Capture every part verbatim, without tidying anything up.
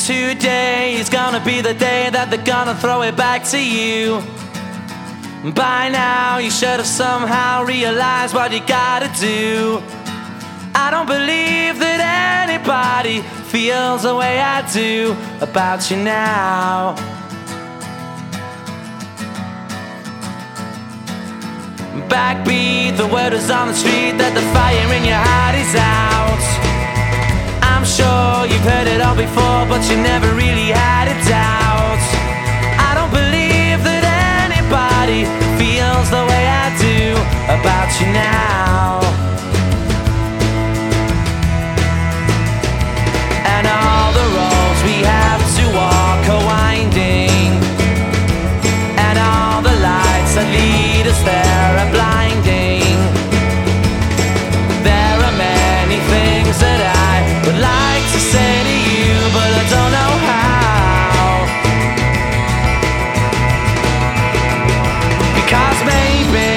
Today is gonna be the day that they're gonna throw it back to you. By now you should have somehow realized what you gotta do. I don't believe that anybody feels the way I do about you now. Backbeat, the word is on the street that the fire in your heart is out. I'm sure you've heard it all before, but you never really had a doubt. I don't believe that anybody feels the way I do about you now. And all the roads we have to walk are winding, and all the lights that lead us there are blinding. There are many things that I would like to say to you, but I don't know how. Because maybe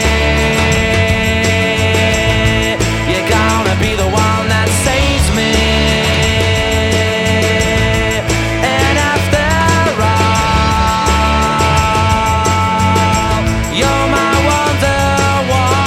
you're gonna be the one that saves me. And after all, you're my Wonderwall.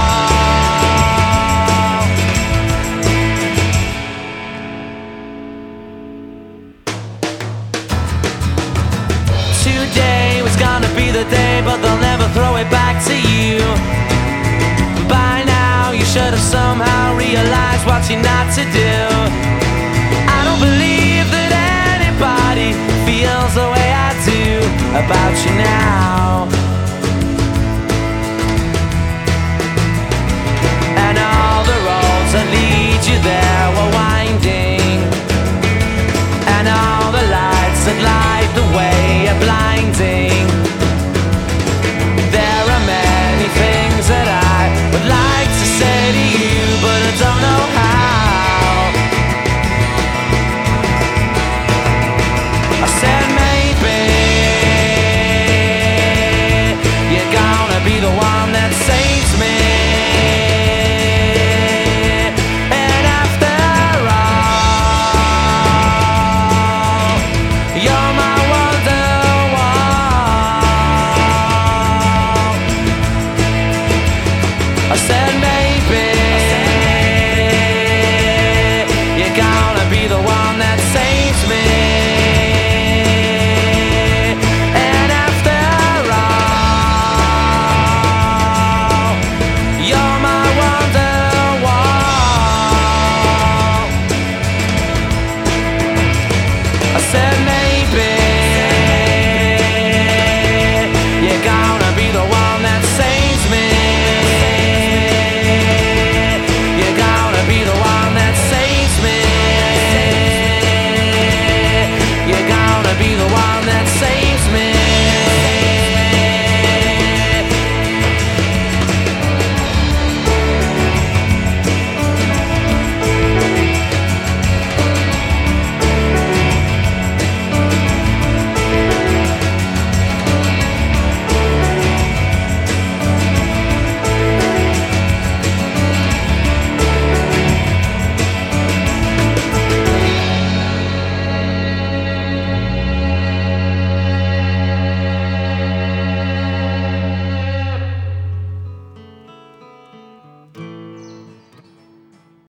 Today was gonna be the day, but they'll never throw it back to you. By now you should have somehow realized what you're not to do. I don't believe that anybody feels the way I do about you now. And all the roads that lead you there were winding, and all the lights that light the way are blinding. There are many things that I would like to say to you, but I don't know how. I said maybe you're gonna be the one that saves me. And after all, you're my Wonderwall. I said maybe